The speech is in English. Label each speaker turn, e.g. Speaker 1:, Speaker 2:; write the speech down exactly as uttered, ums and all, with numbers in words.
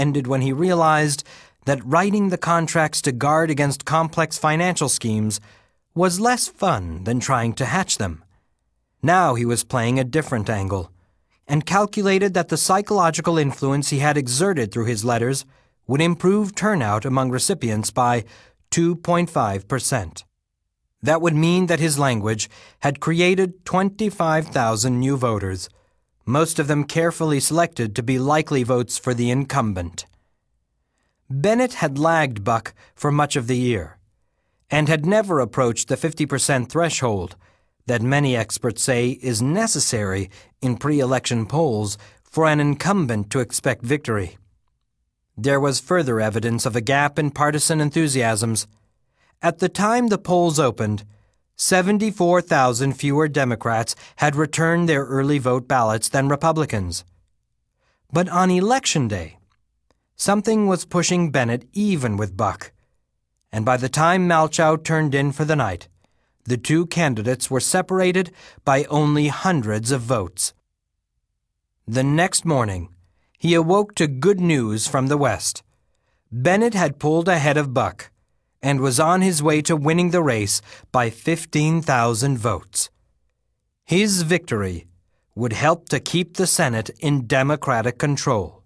Speaker 1: ended when he realized that writing the contracts to guard against complex financial schemes was less fun than trying to hatch them. Now he was playing a different angle, and calculated that the psychological influence he had exerted through his letters would improve turnout among recipients by two point five percent. That would mean that his language had created twenty-five thousand new voters, most of them carefully selected to be likely votes for the incumbent. Bennett had lagged Buck for much of the year, and had never approached the fifty percent threshold that many experts say is necessary in pre-election polls for an incumbent to expect victory. There was further evidence of a gap in partisan enthusiasms. At the time the polls opened, seventy-four thousand fewer Democrats had returned their early vote ballots than Republicans. But on Election Day, something was pushing Bennett even with Buck, and by the time Malchow turned in for the night, the two candidates were separated by only hundreds of votes. The next morning, he awoke to good news from the West. Bennett had pulled ahead of Buck and was on his way to winning the race by fifteen thousand votes. His victory would help to keep the Senate in Democratic control.